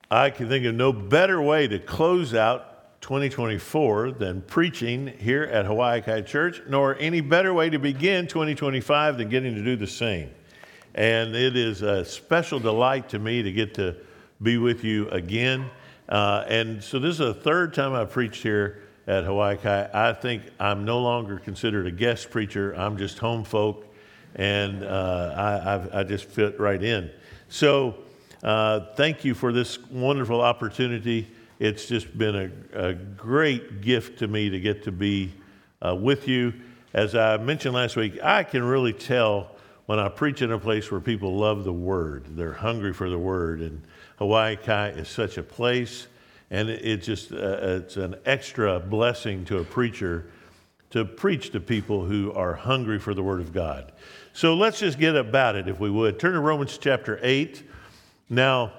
I can think of no better way to close out 2024 than preaching here at Hawaii Kai Church, nor any better way to begin 2025 than getting to do the same. And it is a special delight to me to get to be with you again. And so this is the third time I've preached here at Hawaii Kai. I think I'm no longer considered a guest preacher. I'm just home folk, and I just fit right in. So thank you for this wonderful opportunity. It's just been a great gift to me to get to be with you. As I mentioned last week, I can really tell when I preach in a place where people love the Word. They're hungry for the Word, and Hawaii Kai is such a place, and it's an extra blessing to a preacher to preach to people who are hungry for the Word of God. So let's just get about it, if we would. Turn to Romans chapter 8. Now,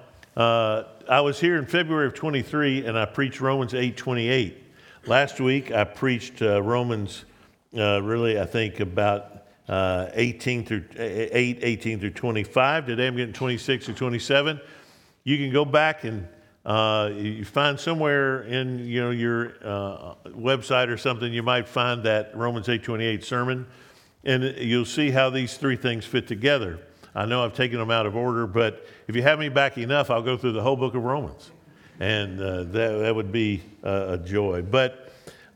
I was here in February of 23, and I preached Romans 8:28. Last week, I preached Romans, I think about 18 through 25. Today, I'm getting 26 through 27. You can go back and you find somewhere in your website or something, you might find that Romans 8:28 sermon, and you'll see how these three things fit together. I know I've taken them out of order, but if you have me back enough, I'll go through the whole book of Romans, and that would be a joy. But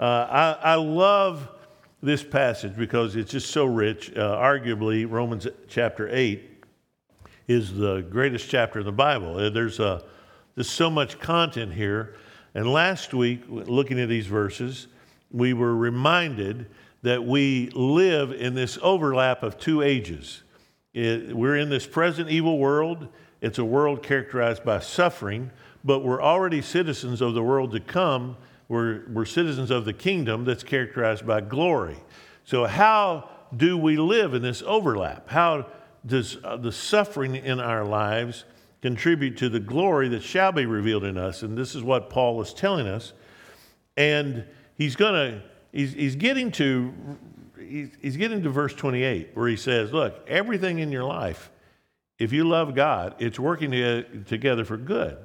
I love this passage because it's just so rich. Arguably, Romans chapter 8 is the greatest chapter in the Bible. There's so much content here. And last week, looking at these verses, we were reminded that we live in this overlap of two ages. We're in this present evil world. It's a world characterized by suffering, but we're already citizens of the world to come. We're citizens of the kingdom that's characterized by glory. So how do we live in this overlap? How does the suffering in our lives contribute to the glory that shall be revealed in us? And this is what Paul is telling us. And he's getting to verse 28, where he says, look, everything in your life, if you love God, it's working together for good.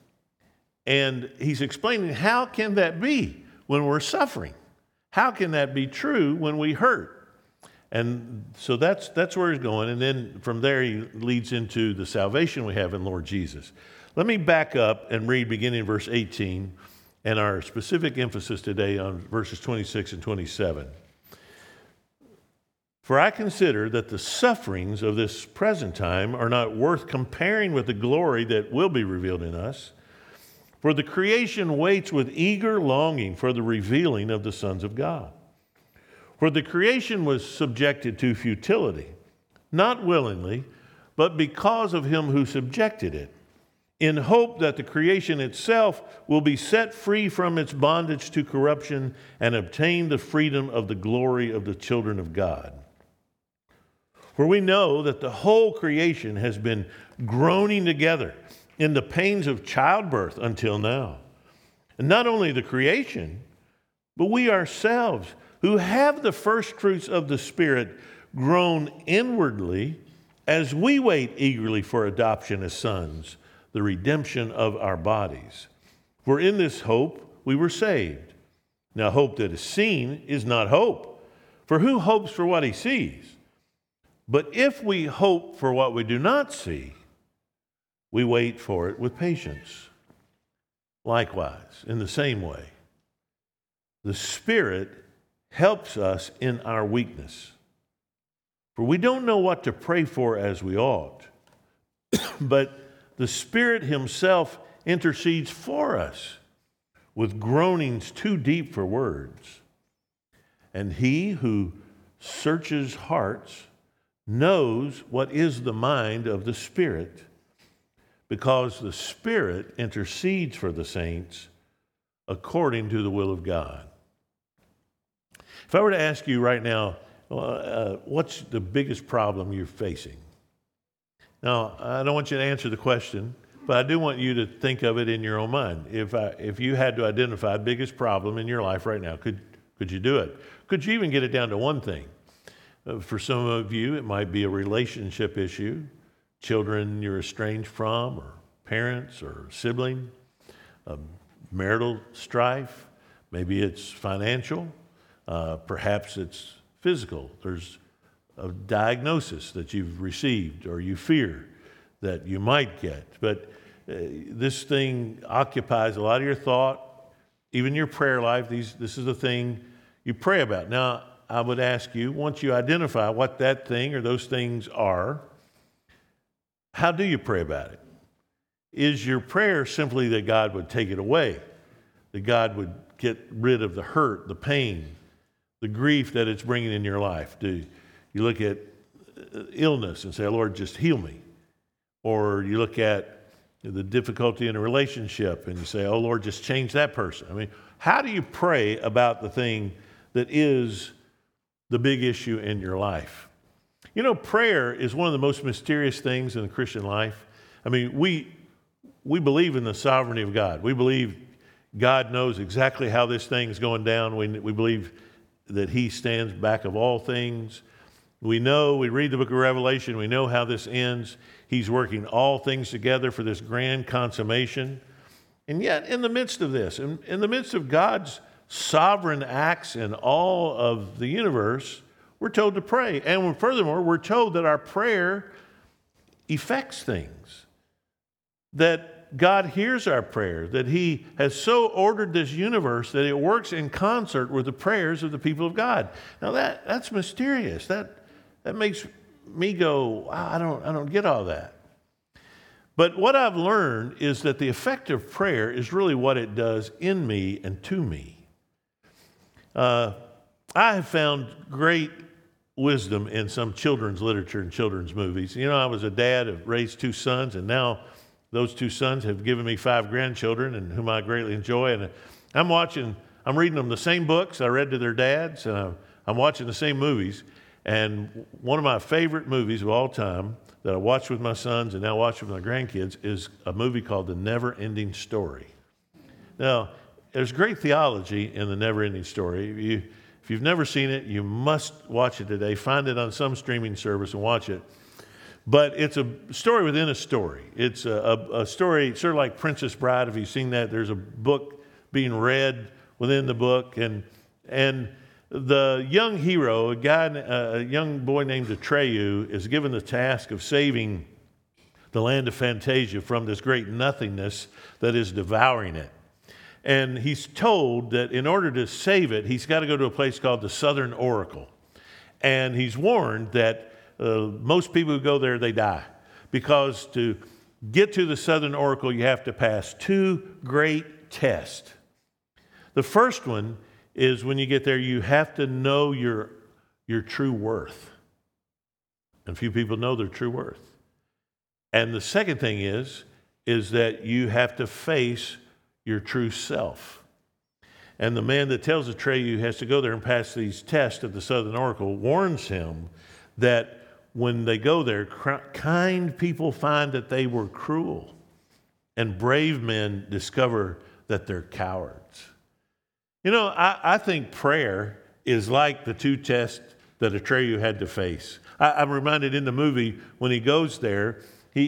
And he's explaining, how can that be when we're suffering? How can that be true when we hurt? And so that's where he's going. And then from there, he leads into the salvation we have in Lord Jesus. Let me back up and read beginning in verse 18, and our specific emphasis today on verses 26 and 27. For I consider that the sufferings of this present time are not worth comparing with the glory that will be revealed in us. For the creation waits with eager longing for the revealing of the sons of God. For the creation was subjected to futility, not willingly, but because of him who subjected it, in hope that the creation itself will be set free from its bondage to corruption and obtain the freedom of the glory of the children of God. For we know that the whole creation has been groaning together in the pains of childbirth until now. And not only the creation, but we ourselves, who have the first fruits of the Spirit, groan inwardly as we wait eagerly for adoption as sons, the redemption of our bodies. For in this hope we were saved. Now hope that is seen is not hope, for who hopes for what he sees? But if we hope for what we do not see, we wait for it with patience. Likewise, in the same way, the Spirit helps us in our weakness. For we don't know what to pray for as we ought, but the Spirit himself intercedes for us with groanings too deep for words. And he who searches hearts knows what is the mind of the Spirit, because the Spirit intercedes for the saints according to the will of God. If I were to ask you right now, what's the biggest problem you're facing? Now, I don't want you to answer the question, but I do want you to think of it in your own mind. If you had to identify the biggest problem in your life right now, could you do it? Could you even get it down to one thing? For some of you, it might be a relationship issue, children you're estranged from, or parents or sibling, marital strife. Maybe it's financial. Perhaps it's physical. There's a diagnosis that you've received or you fear that you might get. But this thing occupies a lot of your thought, even your prayer life. This is the thing you pray about. Now, I would ask you, once you identify what that thing or those things are, how do you pray about it? Is your prayer simply that God would take it away, that God would get rid of the hurt, the pain, the grief that it's bringing in your life? Do you look at illness and say, Lord, just heal me? Or you look at the difficulty in a relationship and you say, oh, Lord, just change that person. I mean, how do you pray about the thing that is the big issue in your life? You know, prayer is one of the most mysterious things in the Christian life. I mean, we believe in the sovereignty of God. We believe God knows exactly how this thing's going down. We believe that He stands back of all things. We read the book of Revelation, we know how this ends. He's working all things together for this grand consummation. And yet, in the midst of this, in the midst of God's sovereign acts in all of the universe, we're told to pray. And furthermore, we're told that our prayer affects things, that God hears our prayer, that He has so ordered this universe that it works in concert with the prayers of the people of God. Now that's mysterious. That makes me go, wow, I don't get all that. But what I've learned is that the effect of prayer is really what it does in me and to me. I have found great wisdom in some children's literature and children's movies. You know, I was a dad, I've raised 2 sons, and now those 2 sons have given me 5 grandchildren, and whom I greatly enjoy. And I'm reading them the same books I read to their dads, and I'm watching the same movies. And one of my favorite movies of all time that I watched with my sons and now watch with my grandkids is a movie called The Never-Ending Story. Now, there's great theology in The Never-Ending Story. If you've never seen it, you must watch it today. Find it on some streaming service and watch it. But it's a story within a story. It's a story sort of like Princess Bride. If you've seen that, there's a book being read within the book. And the young hero, a young boy named Atreyu, is given the task of saving the land of Fantasia from this great nothingness that is devouring it. And he's told that in order to save it, he's got to go to a place called the Southern Oracle. And he's warned that most people who go there, they die. Because to get to the Southern Oracle, you have to pass 2 great tests. The first one is when you get there, you have to know your true worth. And few people know their true worth. And the second thing is that you have to face your true self. And the man that tells Atreyu has to go there and pass these tests at the Southern Oracle warns him that when they go there, kind people find that they were cruel, and brave men discover that they're cowards. You know, I think prayer is like the 2 tests that Atreyu had to face. I'm reminded in the movie when he goes there,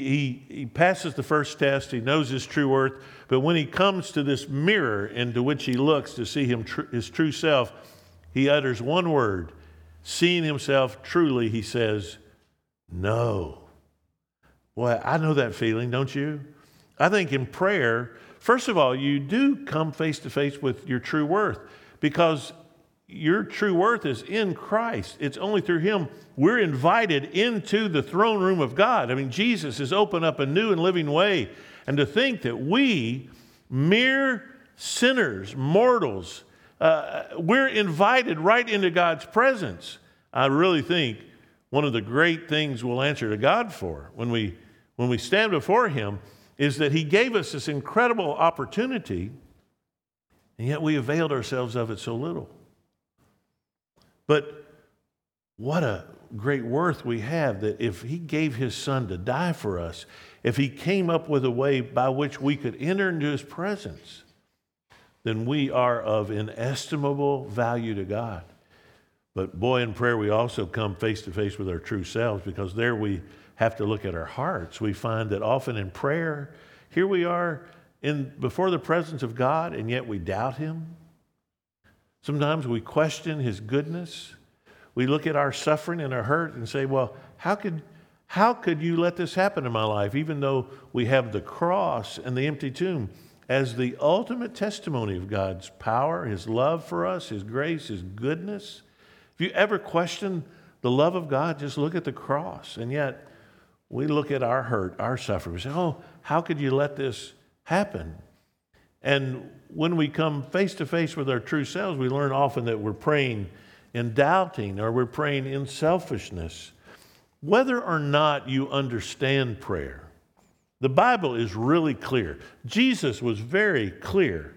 he passes the first test, he knows his true worth, but when he comes to this mirror into which he looks to see his true self, he utters one word. Seeing himself truly, he says, no. Boy, I know that feeling, don't you? I think in prayer, first of all, you do come face to face with your true worth, because your true worth is in Christ. It's only through Him we're invited into the throne room of God. I mean, Jesus has opened up a new and living way. And to think that we, mere sinners, mortals, we're invited right into God's presence. I really think one of the great things we'll answer to God for when we stand before Him is that He gave us this incredible opportunity, and yet we availed ourselves of it so little. But what a great worth we have that if He gave His Son to die for us, if He came up with a way by which we could enter into His presence, then we are of inestimable value to God. But boy, in prayer, we also come face to face with our true selves, because there we have to look at our hearts. We find that often in prayer, Here we are before the presence of God, and yet we doubt him. Sometimes we question his goodness. We look at our suffering and our hurt and say, well, how could you let this happen in my life, even though we have the cross and the empty tomb as the ultimate testimony of God's power, his love for us, his grace, his goodness? If you ever question the love of God, just look at the cross. And yet we look at our hurt, our suffering. We say, oh, how could you let this happen? And when we come face to face with our true selves, we learn often that we're praying in doubting or we're praying in selfishness. Whether or not you understand prayer, the Bible is really clear. Jesus was very clear.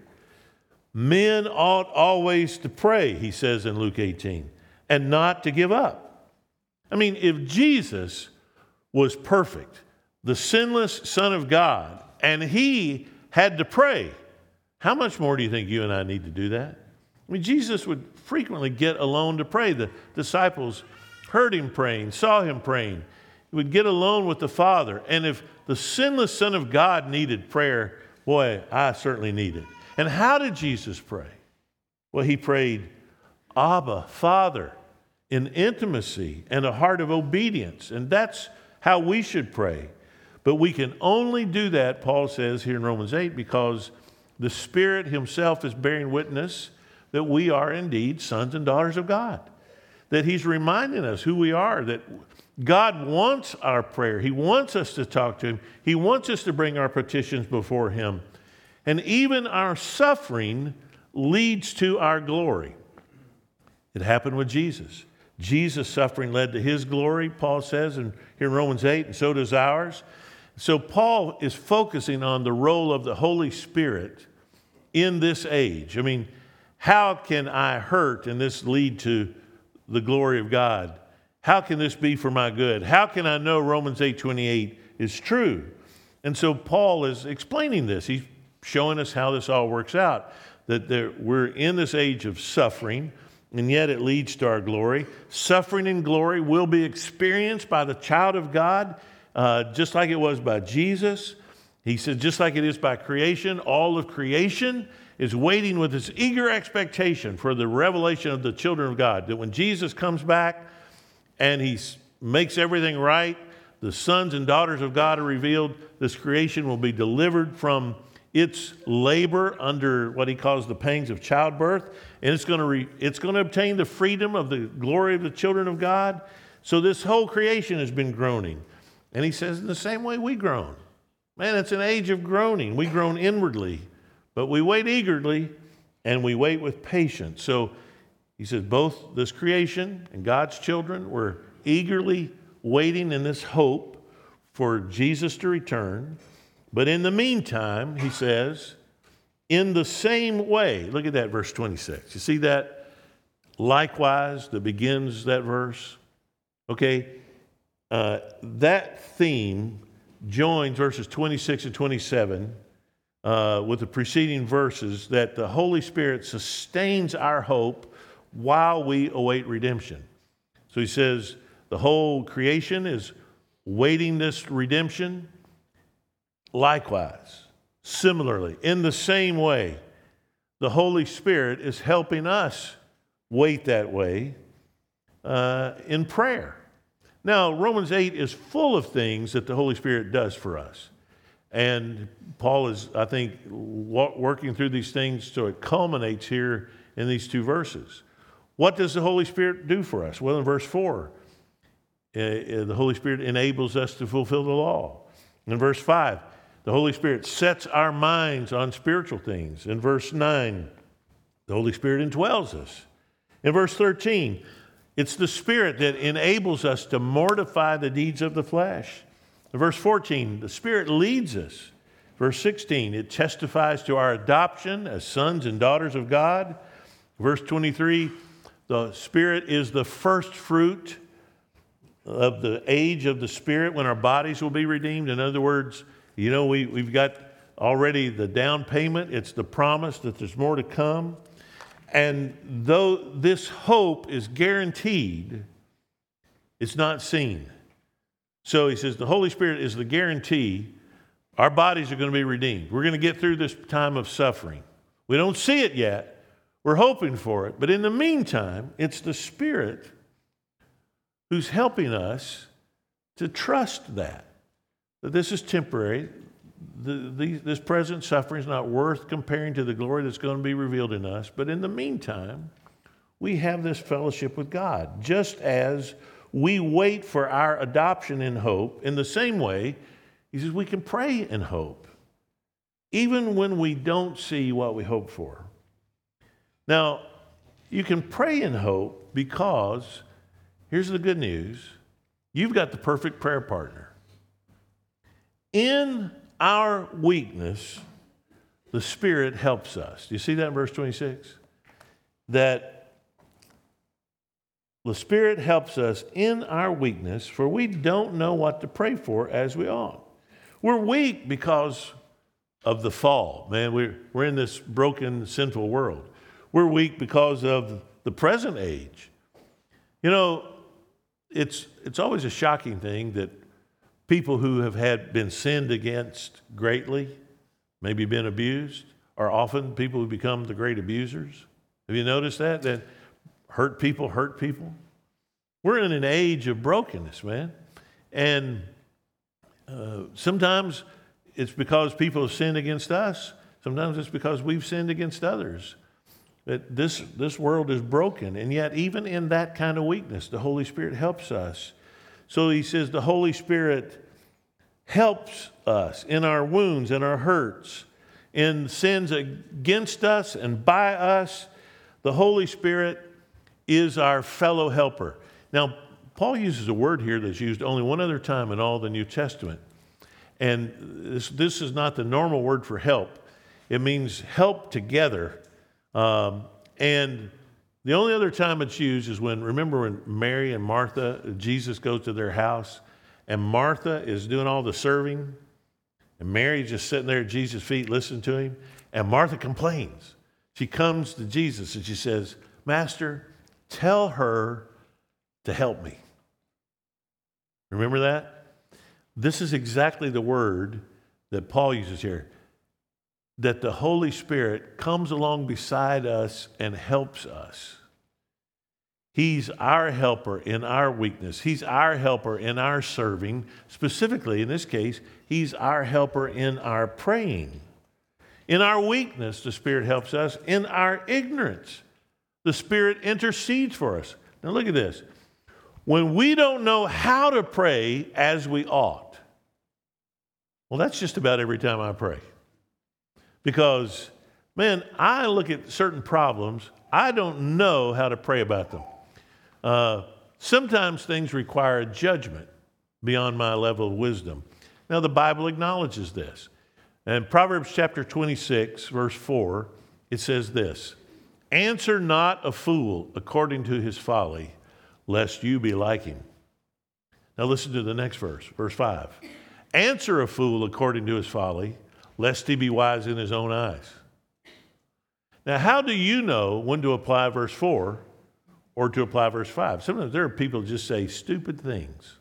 Men ought always to pray, he says in Luke 18, and not to give up. I mean, if Jesus was perfect, the sinless Son of God, and he had to pray, how much more do you think you and I need to do that? I mean, Jesus would frequently get alone to pray. The disciples heard him praying, saw him praying. He would get alone with the Father. And if the sinless Son of God needed prayer, boy, I certainly need it. And how did Jesus pray? Well, he prayed, Abba, Father, in intimacy and a heart of obedience. And that's how we should pray. But we can only do that, Paul says here in Romans 8, because the Spirit himself is bearing witness that we are indeed sons and daughters of God. That he's reminding us who we are, that God wants our prayer. He wants us to talk to him. He wants us to bring our petitions before him. And even our suffering leads to our glory. It happened with Jesus. Jesus' suffering led to his glory, Paul says here in Romans 8, and so does ours. So Paul is focusing on the role of the Holy Spirit in this age. I mean, how can I hurt and this lead to the glory of God? How can this be for my good? How can I know Romans 8:28 is true? And so Paul is explaining this. He's showing us how this all works out, that we're in this age of suffering, and yet it leads to our glory. Suffering and glory will be experienced by the child of God, just like it was by Jesus. He said, just like it is by creation, all of creation is waiting with this eager expectation for the revelation of the children of God, that when Jesus comes back and he makes everything right, the sons and daughters of God are revealed, this creation will be delivered from its labor under what he calls the pangs of childbirth, and it's going to obtain the freedom of the glory of the children of God. So this whole creation has been groaning. And he says, in the same way we groan. Man, it's an age of groaning. We groan inwardly, but we wait eagerly, and we wait with patience. So he says both this creation and God's children were eagerly waiting in this hope for Jesus to return. But in the meantime, he says, in the same way, look at that verse 26. You see that? Likewise, that begins that verse. Okay, that theme joins verses 26 and 27 with the preceding verses, that the Holy Spirit sustains our hope while we await redemption. So he says the whole creation is waiting this redemption. Likewise, similarly, in the same way, the Holy Spirit is helping us wait that way in prayer. Now, Romans 8 is full of things that the Holy Spirit does for us. And Paul is, I think, working through these things so it culminates here in these two verses. What does the Holy Spirit do for us? Well, in verse 4, the Holy Spirit enables us to fulfill the law. In verse 5, the Holy Spirit sets our minds on spiritual things. In verse 9, the Holy Spirit indwells us. In verse 13, it's the Spirit that enables us to mortify the deeds of the flesh. In verse 14, the Spirit leads us. Verse 16, it testifies to our adoption as sons and daughters of God. Verse 23, the Spirit is the first fruit of the age of the Spirit when our bodies will be redeemed. In other words, you know, we've got already the down payment. It's the promise that there's more to come. And though this hope is guaranteed, it's not seen. So he says the Holy Spirit is the guarantee, Our bodies are going to be redeemed. We're going to get through this time of suffering. We don't see it yet. We're hoping for it. But in the meantime, it's the Spirit who's helping us to trust that this is temporary. This present suffering is not worth comparing to the glory that's going to be revealed in us. But in the meantime, we have this fellowship with God. Just as we wait for our adoption in hope, in the same way, he says we can pray in hope, even when we don't see what we hope for. Now, you can pray in hope because, here's the good news, you've got the perfect prayer partner. In our weakness, the Spirit helps us. Do you see that in verse 26? That the Spirit helps us in our weakness, for we don't know what to pray for as we ought. We're weak because of the fall. Man, we're in this broken, sinful world. We're weak because of the present age. You know, it's always a shocking thing that people who have been sinned against greatly, maybe been abused, are often people who become the great abusers. Have you noticed that? That hurt people hurt people? We're in an age of brokenness, man. And sometimes it's because people have sinned against us. Sometimes it's because we've sinned against others. That this world is broken. And yet, even in that kind of weakness, the Holy Spirit helps us. So he says the Holy Spirit helps us in our wounds and our hurts, in sins against us and by us. The Holy Spirit is our fellow helper. Now, Paul uses a word here that's used only one other time in all the New Testament. And this is not the normal word for help. It means help together. And the only other time it's used is remember when Mary and Martha, Jesus goes to their house, and Martha is doing all the serving, and Mary's just sitting there at Jesus' feet listening to him, and Martha complains. She comes to Jesus and she says, Master, tell her to help me. Remember that? This is exactly the word that Paul uses here, that the Holy Spirit comes along beside us and helps us. He's our helper in our weakness. He's our helper in our serving. Specifically, in this case, he's our helper in our praying. In our weakness, the Spirit helps us. In our ignorance, the Spirit intercedes for us. Now look at this. When we don't know how to pray as we ought, well, that's just about every time I pray. Because, man, I look at certain problems, I don't know how to pray about them. Sometimes things require judgment beyond my level of wisdom. Now, the Bible acknowledges this. In Proverbs chapter 26, verse 4, it says this, Answer not a fool according to his folly, lest you be like him. Now listen to the next verse, verse 5. Answer a fool according to his folly, lest he be wise in his own eyes. Now, how do you know when to apply verse 4 or to apply verse 5? Sometimes there are people who just say stupid things.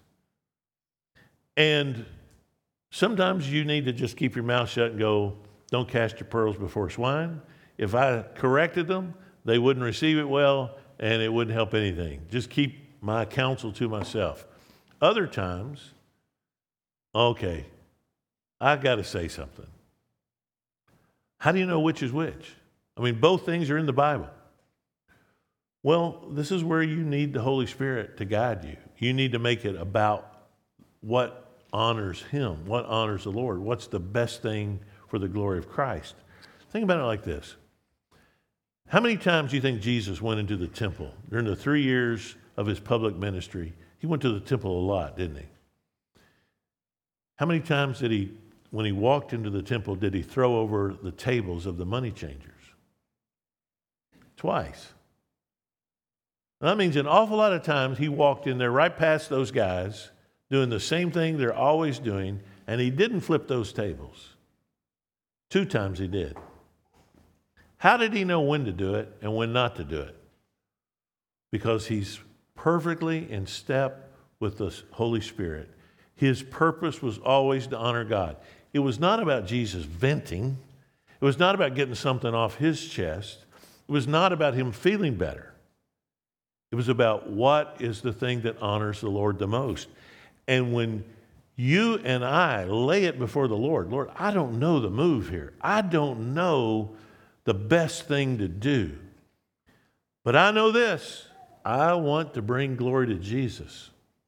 And sometimes you need to just keep your mouth shut and go, don't cast your pearls before swine. If I corrected them, they wouldn't receive it well, and it wouldn't help anything. Just keep my counsel to myself. Other times, okay, I got to say something. How do you know which is which? I mean, both things are in the Bible. Well, this is where you need the Holy Spirit to guide you. You need to make it about what honors Him, what honors the Lord, what's the best thing for the glory of Christ. Think about it like this. How many times do you think Jesus went into the temple? During the 3 years of his public ministry, he went to the temple a lot, didn't he? How many times did he, when he walked into the temple, did he throw over the tables of the money changers? Twice. That means an awful lot of times he walked in there right past those guys doing the same thing they're always doing, and he didn't flip those tables. 2 times he did. How did he know when to do it and when not to do it? Because he's perfectly in step with the Holy Spirit. His purpose was always to honor God. It was not about Jesus venting. It was not about getting something off his chest. It was not about him feeling better. It was about what is the thing that honors the Lord the most. And when you and I lay it before the Lord, Lord, I don't know the move here. I don't know the best thing to do. But I know this. I want to bring glory to Jesus.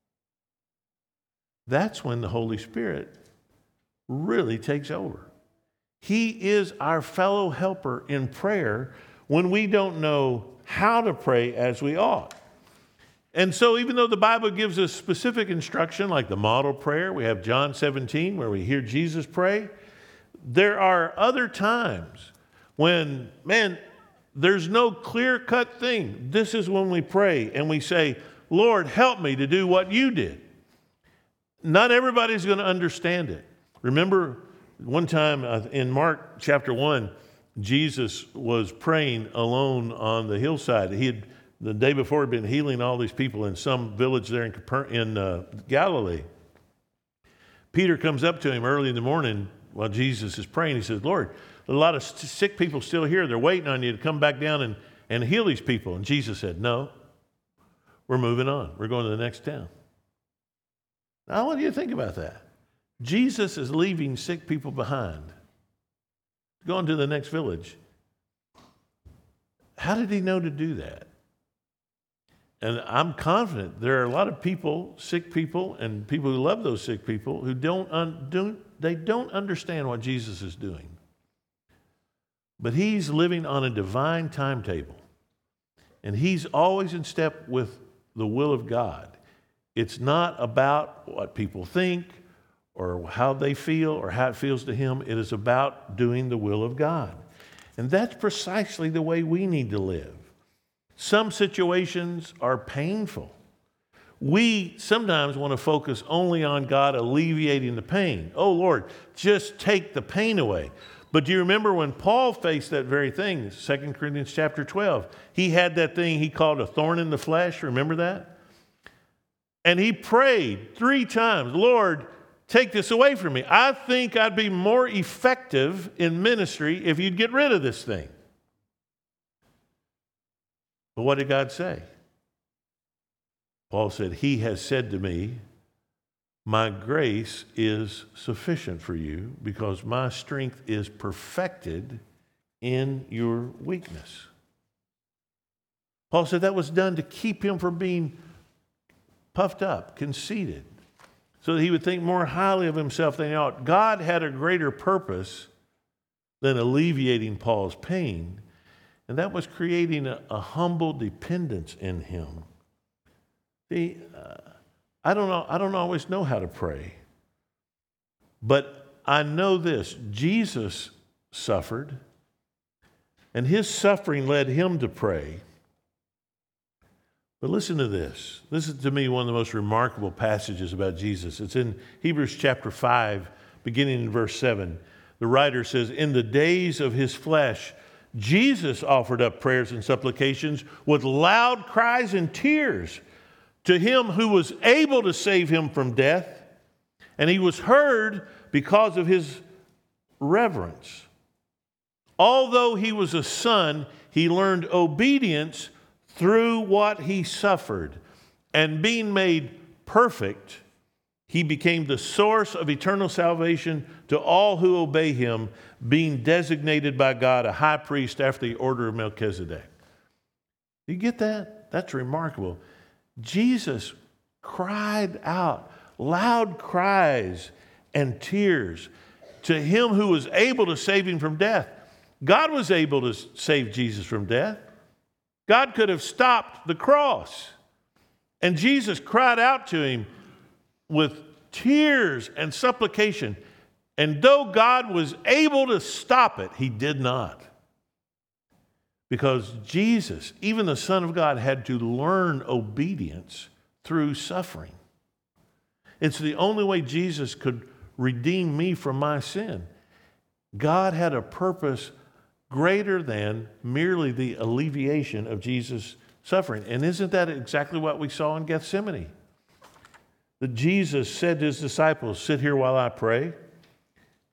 That's when the Holy Spirit really takes over. He is our fellow helper in prayer when we don't know how to pray as we ought. And so even though the Bible gives us specific instruction, like the model prayer, we have John 17 where we hear Jesus pray, there are other times when, there's no clear-cut thing. This is when we pray and we say, Lord, help me to do what you did. Not everybody's going to understand it. Remember one time in Mark chapter 1, Jesus was praying alone on the hillside. The day before, had been healing all these people in some village there in Galilee. Peter comes up to him early in the morning while Jesus is praying. He says, Lord, a lot of sick people still here. They're waiting on you to come back down and heal these people. And Jesus said, no, we're moving on. We're going to the next town. Now, I want you to think about that. Jesus is leaving sick people behind, going to the next village. How did he know to do that? And I'm confident there are a lot of people, sick people, and people who love those sick people who don't understand what Jesus is doing. But he's living on a divine timetable, and he's always in step with the will of God. It's not about what people think or how they feel or how it feels to him. It is about doing the will of God. And that's precisely the way we need to live. Some situations are painful. We sometimes want to focus only on God alleviating the pain. Oh, Lord, just take the pain away. But do you remember when Paul faced that very thing, 2 Corinthians chapter 12? He had that thing he called a thorn in the flesh. Remember that? And he prayed 3 times, Lord, take this away from me. I think I'd be more effective in ministry if you'd get rid of this thing. But what did God say? Paul said, he has said to me, my grace is sufficient for you because my strength is perfected in your weakness. Paul said that was done to keep him from being puffed up, conceited, so that he would think more highly of himself than he ought. God had a greater purpose than alleviating Paul's pain, and that was creating a humble dependence in him. See, I don't always know how to pray, but I know this. Jesus suffered, and his suffering led him to pray. But listen to this. This is, to me, one of the most remarkable passages about Jesus. It's in Hebrews chapter 5, beginning in verse 7. The writer says, in the days of his flesh, Jesus offered up prayers and supplications with loud cries and tears to him who was able to save him from death, and he was heard because of his reverence. Although he was a son, he learned obedience through what he suffered, and being made perfect, he became the source of eternal salvation to all who obey him, being designated by God a high priest after the order of Melchizedek. You get that? That's remarkable. Jesus cried out, loud cries and tears to him who was able to save him from death. God was able to save Jesus from death. God could have stopped the cross. And Jesus cried out to him with tears and supplication. And though God was able to stop it, he did not. Because Jesus, even the Son of God, had to learn obedience through suffering. It's the only way Jesus could redeem me from my sin. God had a purpose greater than merely the alleviation of Jesus' suffering. And isn't that exactly what we saw in Gethsemane? That Jesus said to his disciples, sit here while I pray.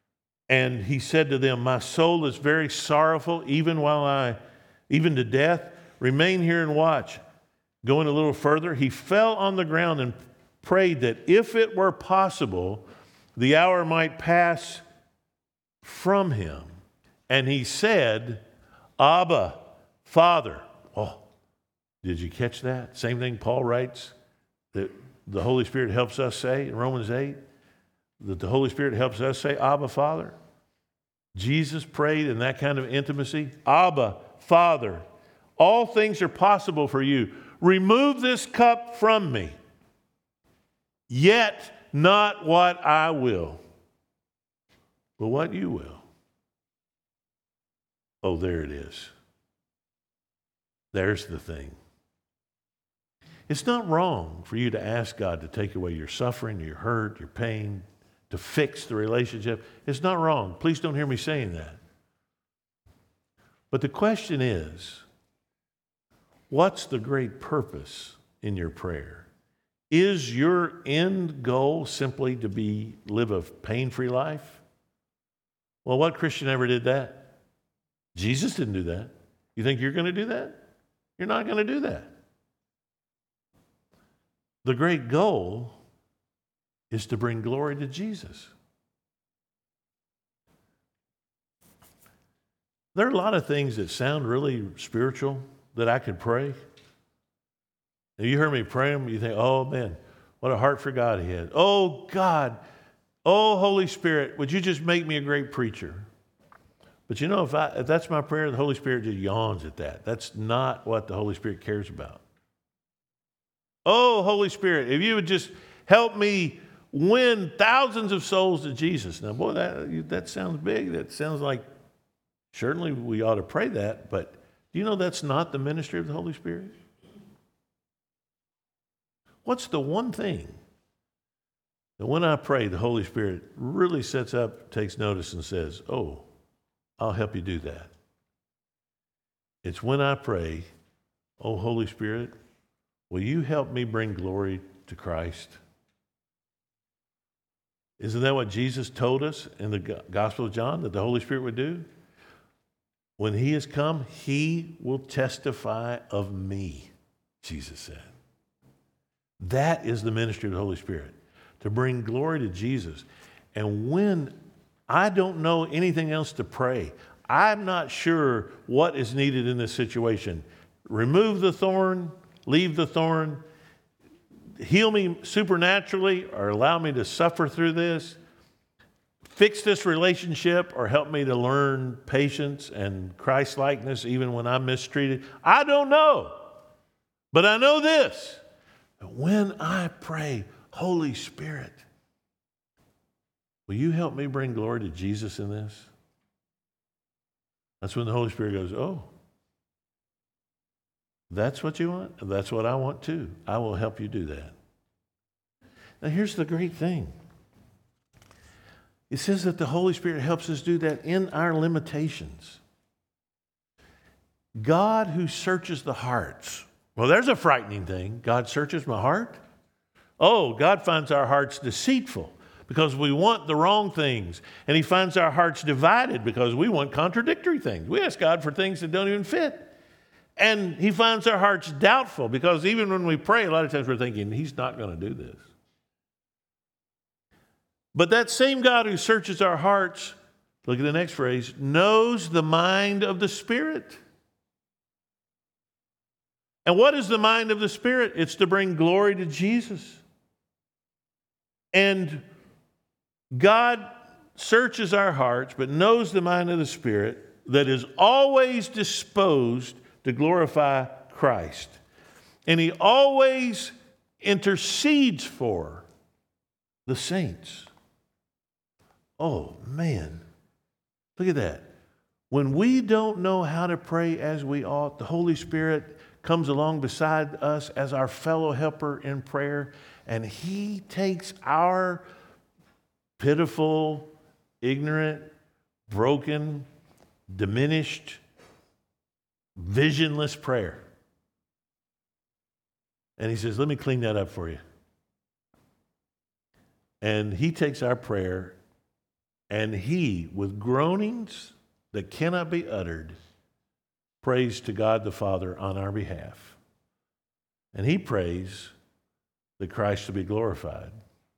And he said to them, my soul is very sorrowful, even to death. Remain here and watch. Going a little further, he fell on the ground and prayed that if it were possible, the hour might pass from him. And he said, Abba, Father. Oh, did you catch that? Same thing Paul writes that the Holy Spirit helps us say in Romans 8, that the Holy Spirit helps us say, Abba, Father. Jesus prayed in that kind of intimacy. Abba, Father, all things are possible for you. Remove this cup from me, yet not what I will, but what you will. Oh, there it is. There's the thing. It's not wrong for you to ask God to take away your suffering, your hurt, your pain, to fix the relationship. It's not wrong. Please don't hear me saying that. But the question is, what's the great purpose in your prayer? Is your end goal simply to live a pain-free life? Well, what Christian ever did that? Jesus didn't do that. You think you're going to do that? You're not going to do that. The great goal is to bring glory to Jesus. There are a lot of things that sound really spiritual that I could pray. And you hear me pray them, you think, oh man, what a heart for God he had. Oh God, oh Holy Spirit, would you just make me a great preacher? But you know, if that's my prayer, the Holy Spirit just yawns at that. That's not what the Holy Spirit cares about. Oh Holy Spirit, if you would just help me win thousands of souls to Jesus. Now, boy, that sounds big. That sounds like certainly we ought to pray that, but do you know that's not the ministry of the Holy Spirit? What's the one thing that when I pray, the Holy Spirit really sets up, takes notice, and says, oh, I'll help you do that? It's when I pray, oh, Holy Spirit, will you help me bring glory to Christ? Isn't that what Jesus told us in the Gospel of John, that the Holy Spirit would do? When he has come, he will testify of me, Jesus said. That is the ministry of the Holy Spirit, to bring glory to Jesus. And when I don't know anything else to pray, I'm not sure what is needed in this situation. Remove the thorn, leave the thorn, heal me supernaturally, or allow me to suffer through this, fix this relationship, or help me to learn patience and Christ-likeness even when I'm mistreated. I don't know. But I know this. When I pray, Holy Spirit, will you help me bring glory to Jesus in this? That's when the Holy Spirit goes, oh, that's what you want? That's what I want too. I will help you do that. Now here's the great thing. It says that the Holy Spirit helps us do that in our limitations. God who searches the hearts. Well, there's a frightening thing. God searches my heart? Oh, God finds our hearts deceitful because we want the wrong things. And he finds our hearts divided because we want contradictory things. We ask God for things that don't even fit. And he finds our hearts doubtful because even when we pray, a lot of times we're thinking, he's not going to do this. But that same God who searches our hearts, look at the next phrase, knows the mind of the Spirit. And what is the mind of the Spirit? It's to bring glory to Jesus. And God searches our hearts, but knows the mind of the Spirit that is always disposed to glorify Christ. And he always intercedes for the saints. Oh, man. Look at that. When we don't know how to pray as we ought, the Holy Spirit comes along beside us as our fellow helper in prayer, and he takes our pitiful, ignorant, broken, diminished, visionless prayer. And he says, let me clean that up for you. And he takes our prayer And he, with groanings that cannot be uttered, prays to God the Father on our behalf. And he prays that Christ will be glorified.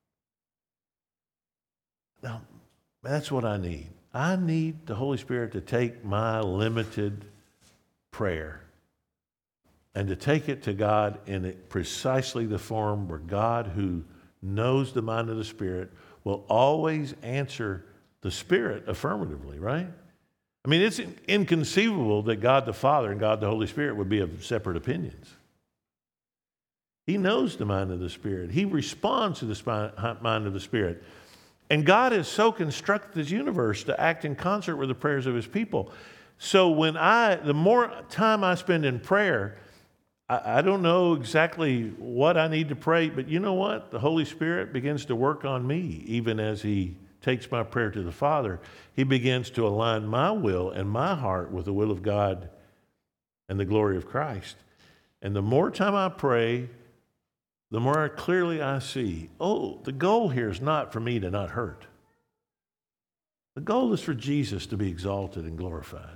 Now, that's what I need. I need the Holy Spirit to take my limited prayer and to take it to God in precisely the form where God, who knows the mind of the Spirit, will always answer the Spirit affirmatively, right? I mean, it's inconceivable that God the Father and God the Holy Spirit would be of separate opinions. He knows the mind of the Spirit. He responds to the mind of the Spirit. And God has so constructed this universe to act in concert with the prayers of his people. So the more time I spend in prayer, I don't know exactly what I need to pray, but you know what? The Holy Spirit begins to work on me, even as he takes my prayer to the Father. He begins to align my will and my heart with the will of God and the glory of Christ. And the more time I pray, the more clearly I see, the goal here is not for me to not hurt. The goal is for Jesus to be exalted and glorified.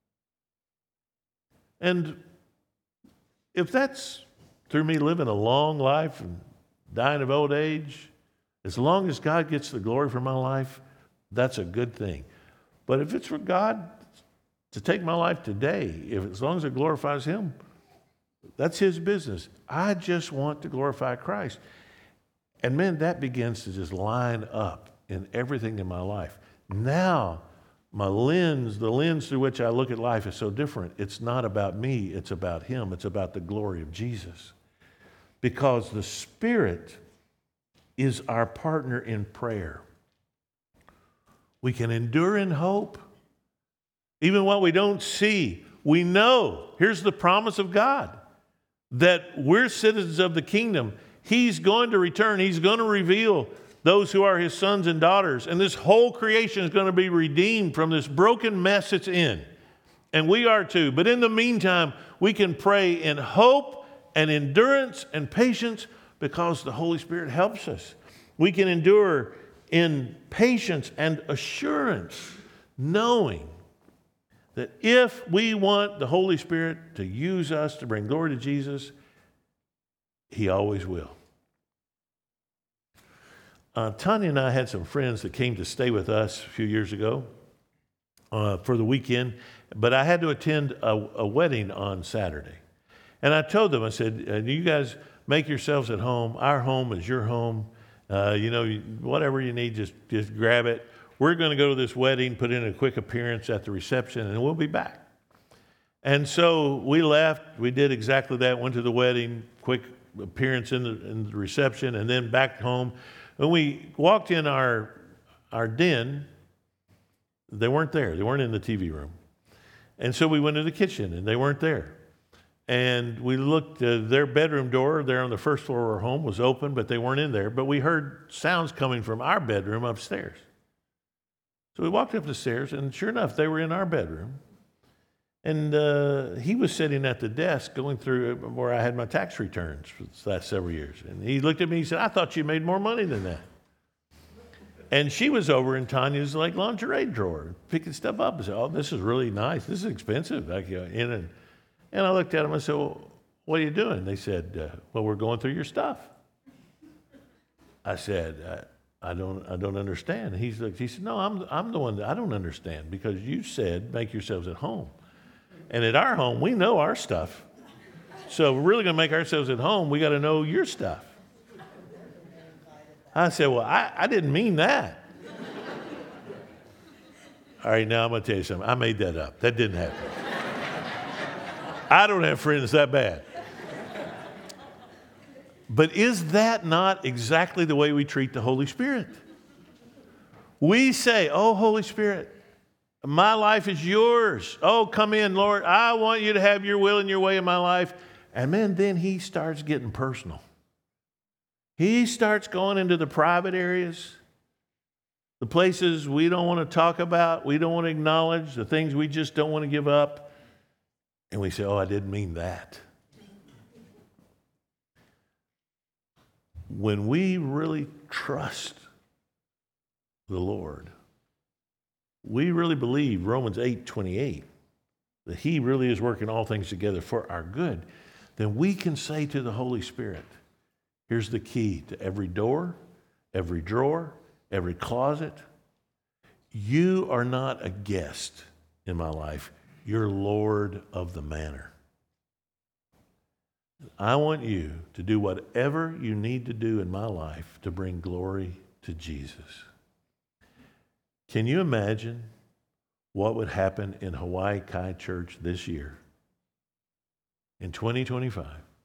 And if that's through me living a long life and dying of old age, as long as God gets the glory for my life, that's a good thing. But if it's for God to take my life today, as long as it glorifies him, that's his business. I just want to glorify Christ. And man, that begins to just line up in everything in my life. Now, the lens through which I look at life is so different. It's not about me, it's about him. It's about the glory of Jesus. Because the Spirit is our partner in prayer. We can endure in hope. Even what we don't see, we know. Here's the promise of God, that we're citizens of the kingdom. He's going to return. He's going to reveal those who are his sons and daughters. And this whole creation is going to be redeemed from this broken mess it's in. And we are too. But in the meantime, we can pray in hope and endurance and patience because the Holy Spirit helps us. We can endure in patience and assurance, knowing that if we want the Holy Spirit to use us to bring glory to Jesus, he always will. Tanya and I had some friends that came to stay with us a few years ago for the weekend, but I had to attend a wedding on Saturday. And I told them, I said, you guys make yourselves at home. Our home is your home. Whatever you need, just grab it. We're going to go to this wedding, put in a quick appearance at the reception, and we'll be back. And so we left. We did exactly that, went to the wedding, quick appearance in the reception, and then back home. When we walked in our den, they weren't there. They weren't in the TV room. And so we went to the kitchen, and they weren't there. And we looked, their bedroom door there on the first floor of our home was open, but they weren't in there. But we heard sounds coming from our bedroom upstairs. So we walked up the stairs, and sure enough, they were in our bedroom. And he was sitting at the desk going through where I had my tax returns for the last several years. And he looked at me and he said, I thought you made more money than that. And she was over in Tanya's lingerie drawer picking stuff up. I said, oh, this is really nice. This is expensive. And I looked at them and I said, well, what are you doing? They said, well, we're going through your stuff. I said, I don't understand. And he said, no, I'm the one that I don't understand, because you said make yourselves at home. And at our home, we know our stuff. So if we're really going to make ourselves at home, we got to know your stuff. I said, well, I didn't mean that. All right, now I'm going to tell you something. I made that up. That didn't happen. I don't have friends that bad. But is that not exactly the way we treat the Holy Spirit? We say, oh, Holy Spirit, my life is yours. Oh, come in, Lord. I want you to have your will and your way in my life. And man, then he starts getting personal. He starts going into the private areas, the places we don't want to talk about, we don't want to acknowledge, the things we just don't want to give up. And we say, oh, I didn't mean that. When we really trust the Lord, we really believe Romans 8:28, that he really is working all things together for our good, then we can say to the Holy Spirit, here's the key to every door, every drawer, every closet. You are not a guest in my life. You're Lord of the manor. I want you to do whatever you need to do in my life to bring glory to Jesus. Can you imagine what would happen in Hawaii Kai Church this year, in 2025,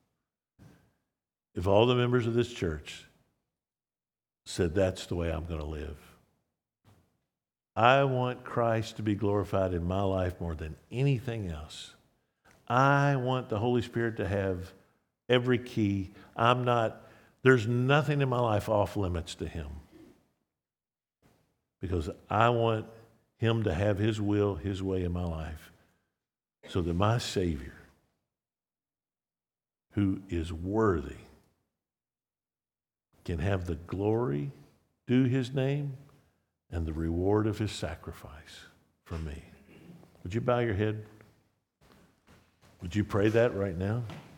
if all the members of this church said, that's the way I'm going to live? I want Christ to be glorified in my life more than anything else. I want the Holy Spirit to have every key. There's nothing in my life off limits to him, because I want him to have his will, his way in my life, so that my Savior, who is worthy, can have the glory due his name and the reward of his sacrifice for me. Would you bow your head? Would you pray that right now?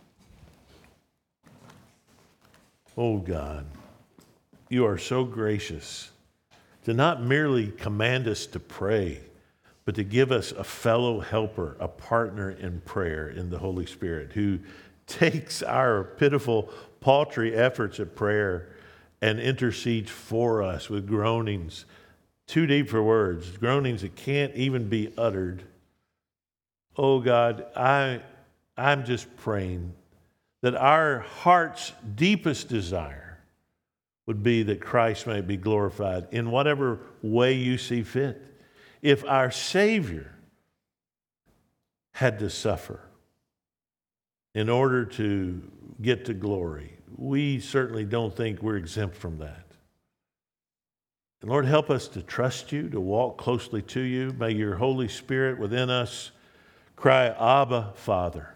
Oh God, you are so gracious to not merely command us to pray, but to give us a fellow helper, a partner in prayer in the Holy Spirit, who takes our pitiful, paltry efforts at prayer and intercedes for us with groanings too deep for words, groanings that can't even be uttered. Oh God, I'm just praying that our heart's deepest desire would be that Christ may be glorified in whatever way you see fit. If our Savior had to suffer in order to get to glory, we certainly don't think we're exempt from that. And Lord, help us to trust you, to walk closely to you. May your Holy Spirit within us cry, Abba, Father.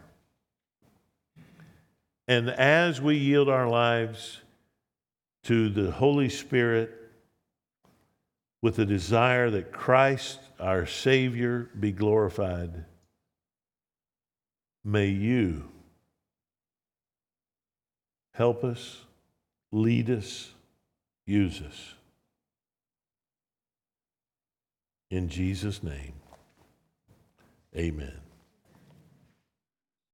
And as we yield our lives to the Holy Spirit with the desire that Christ, our Savior, be glorified, may you help us, lead us, use us. In Jesus' name, amen.